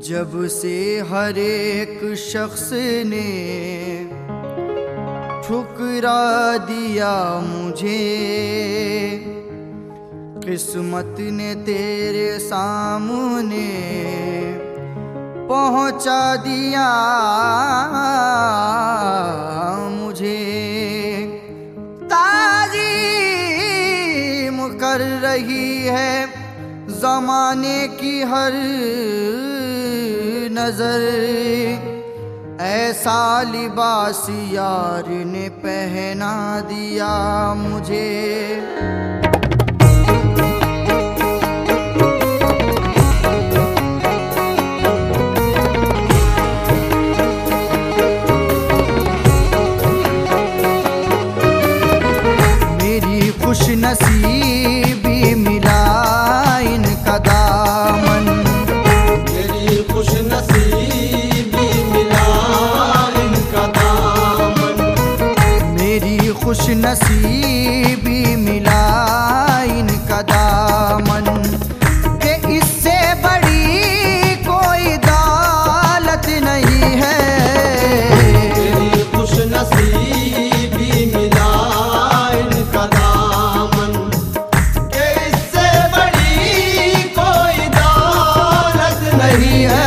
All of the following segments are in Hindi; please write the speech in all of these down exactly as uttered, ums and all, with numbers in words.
जब से हर एक शख्स ने ठुकरा दिया मुझे, किस्मत ने तेरे सामने पहुंचा दिया मुझे। ताज़ीम कर रही है ज़माने की हर नजर, ऐसा लिबास यार ने पहना दिया मुझे। मेरी खुश नसीबी मिला इनका दामन, मेरी खुश नसीबी मिला इनका दामन, मेरी खुश नसीबी मिला इनका दामन। कि इससे बड़ी कोई दौलत नहीं है, मेरी खुश नसीबी मिला इनका दामन, कि इससे बड़ी कोई दौलत नहीं है।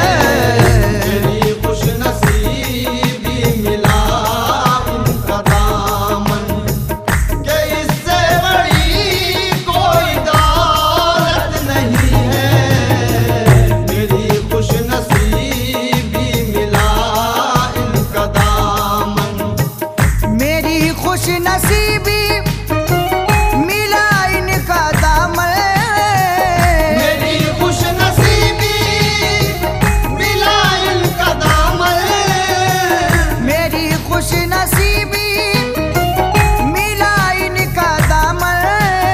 मेरी खुश नसीबी मिला इनका दामन, कि इससे बड़ी कोई दौलत नहीं है। मेरी खुश नसीबी मिला इनका दामन, मेरी खुश नसीबी मिला इनका दामन, मेरी खुश नसीबी मिला इनका दामन, मेरी खुश नसीबी मिला इनका दामन।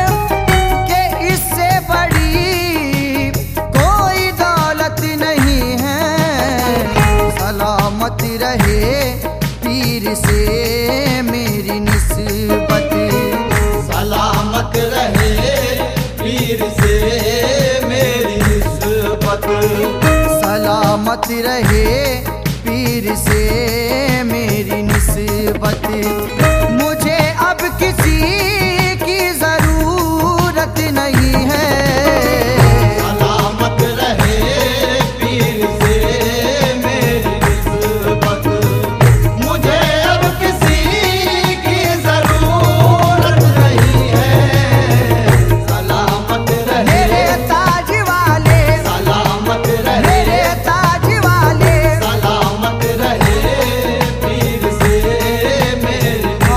कि इससे बड़ी कोई दौलत नहीं है। सलामत रहे पीर से मेरी निस्बत, सलामत रहे पीर से मेरी निस्बत, सलामत रहे पीर से मेरी निस्बत। मुझे अब किसी की जरूरत नहीं है, सलामत रहे पीर से मेरी निस्बत। मुझे अब किसी की जरूरत नहीं है। सलामत रहे मेरे ताज वाले, सलामत रहे मेरे ताज वाले, सलामत रहे पीर से मेरी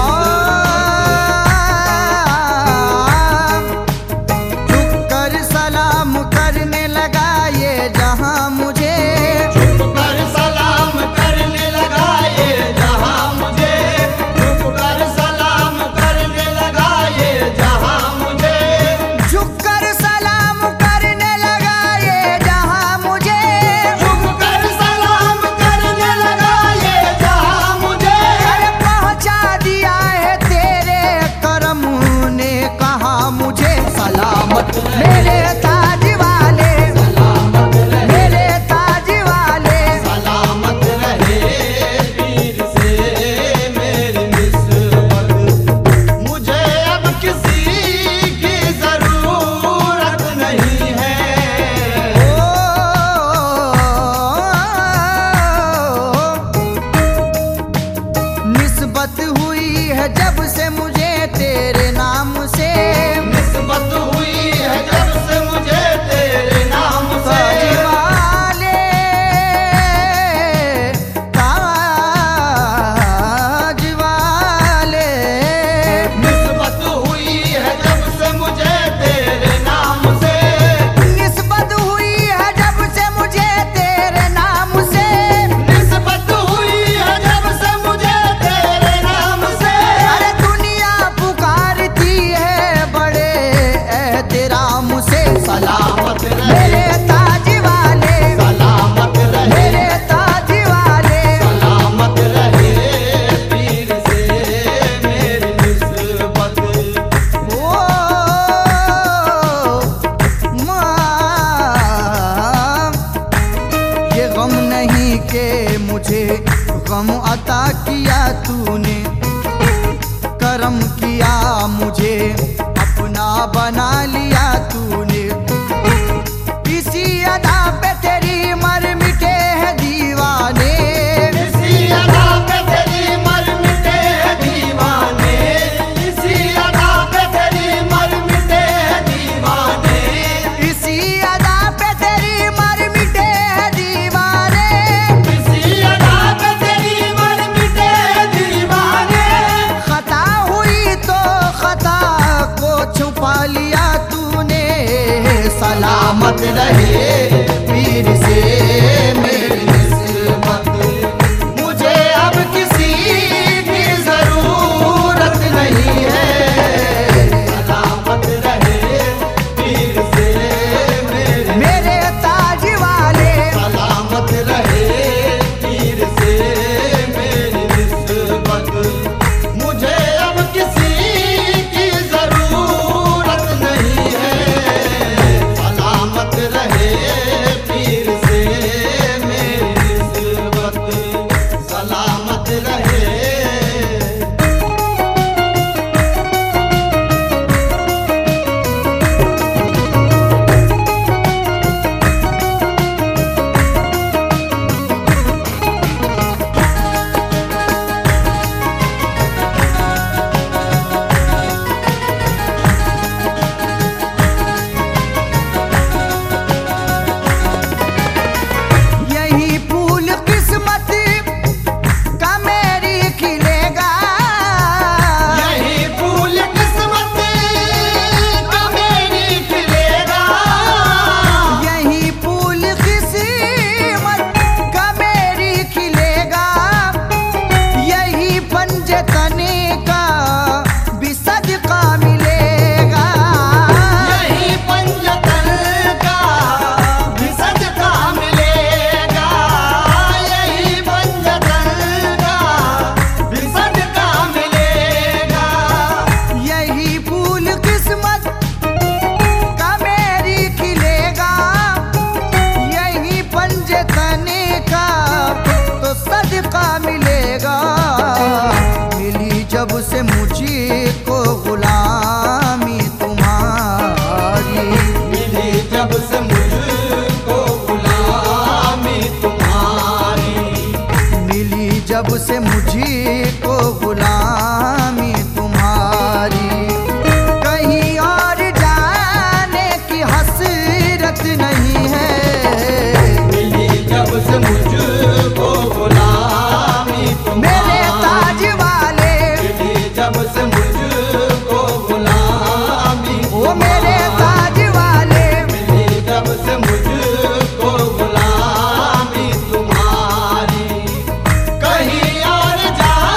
के मुझे गम अता किया तूने, करम किया मुझे अपना बना लिया तूने। इसी अदा पे तेरी मर मिटे हैं दीवाने, इसी अदा पे तेरी मर मिटे हैं दीवाने, इसी अदा पे तेरी मर मिटे हैं दीवाने, इसी अदा पे तेरी मर मिटे हैं दीवाने, इसी अदा पे तेरी मर मिटे हैं दीवाने। खता हुई तो खता को छुपा लिया तूने, सलामत रहे पीर से मेरी निस्बत, मुझे अब किसी की जरूरत नहीं है। सलामत रहे पीर से मेरी, मेरे ताज वाले, सलामत रहे पीर से मेरी निस्बत, मुझे अब किसी की जरूरत नहीं है। सलामत रहे पीर से मेरी निस्बत, सलामत रहे। यही फूल किस्मत का मेरी खिलेगा, यही फूल किस्मत का मेरी खिलेगा, यही फूल किस्मत का मेरी खिलेगा, यही पंजतने का भी सदका मिलेगा, यही पंजतन का भी सदका मिलेगा, यही पंजतन का भी सदका मिलेगा। यही फूल किस्मत का मेरी खिलेगा, यही पंजतने का तो सदका मिलेगा। मिली जब से मुझे को गुलामी तुम्हारी, मिली जब से मुझको गुलामी तुम्हारी, मिली जब से मुझे को गुलामी तुम्हारी, कहीं और जाने की हसरत नहीं है। मिली जब से मुझको गुलामी मेरे तुम्हारी, ताज वाले, मिली जब से मुझको गुलामी ओ मेरे ताज वाले, मिली जब से मुझको गुलामी तुम्हारी, कहीं और जा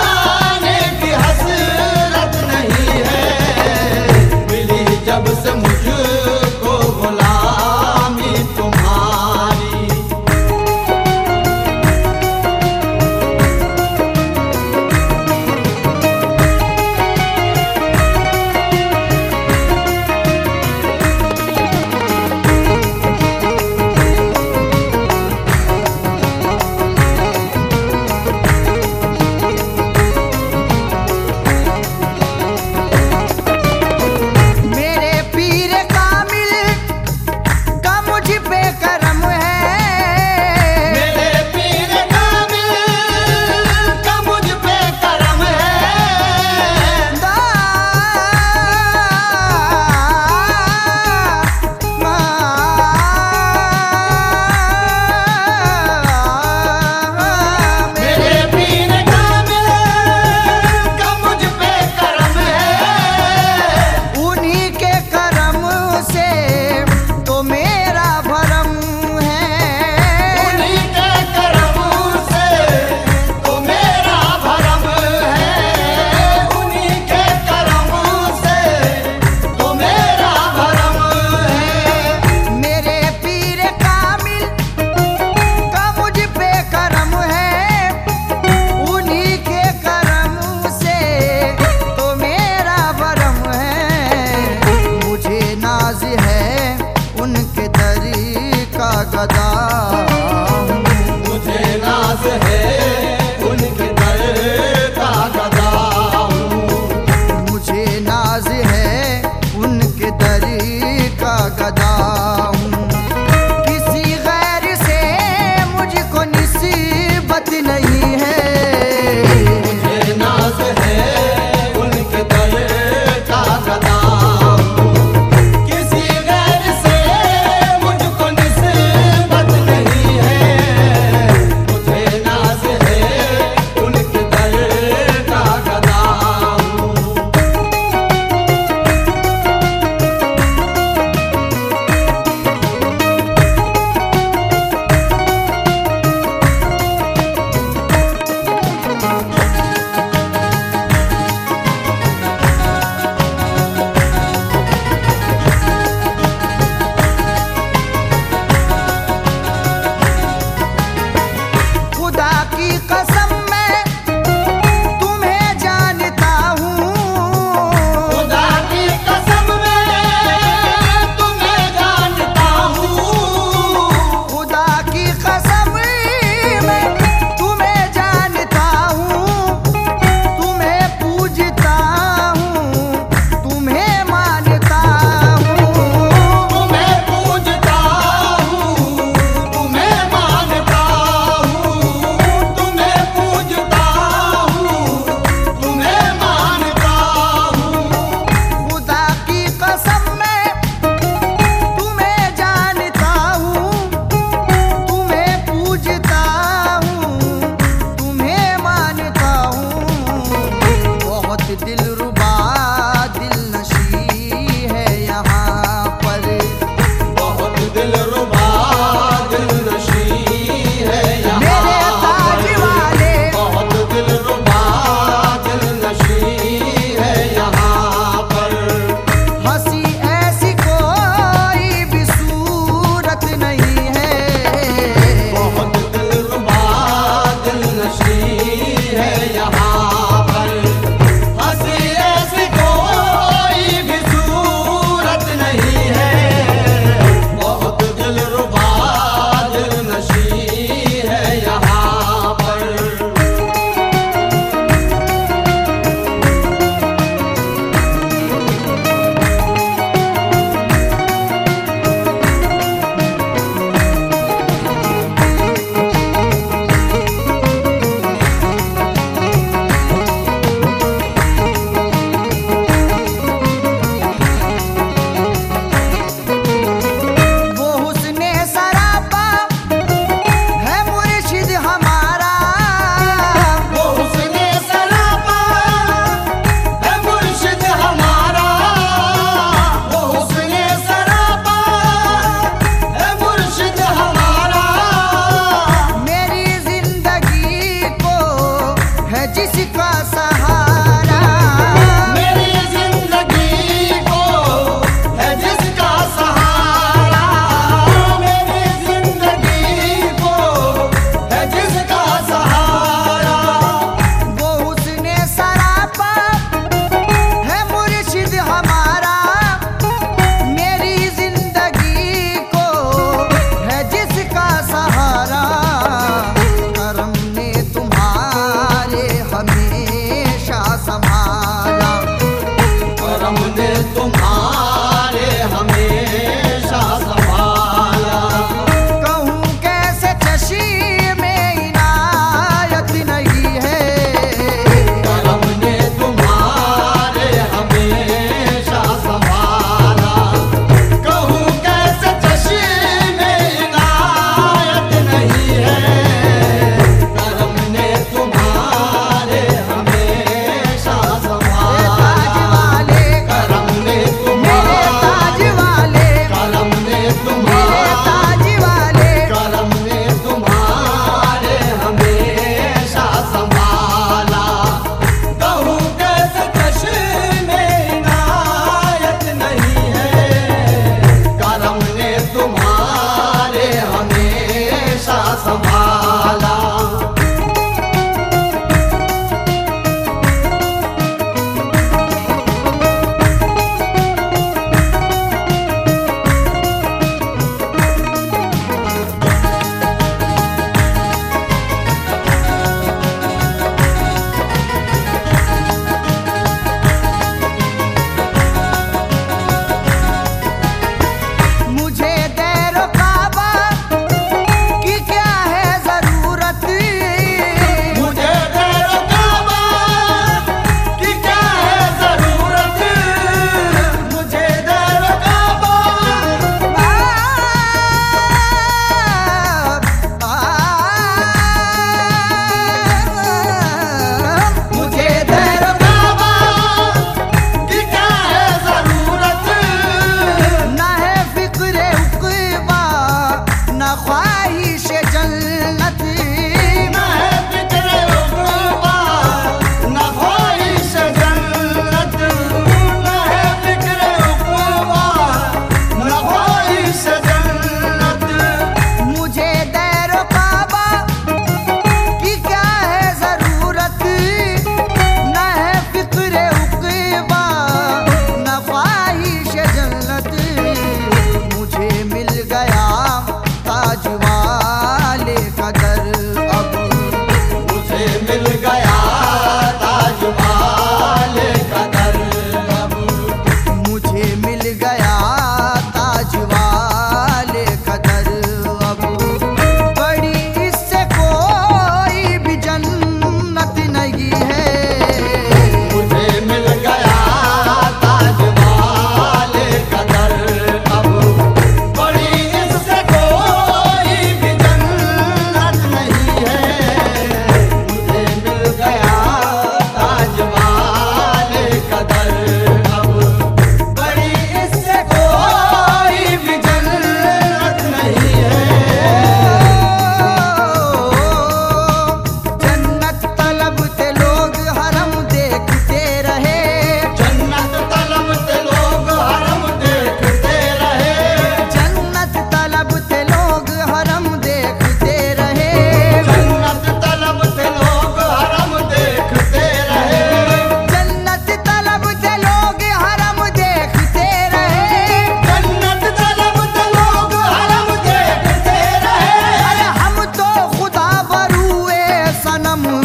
जन्म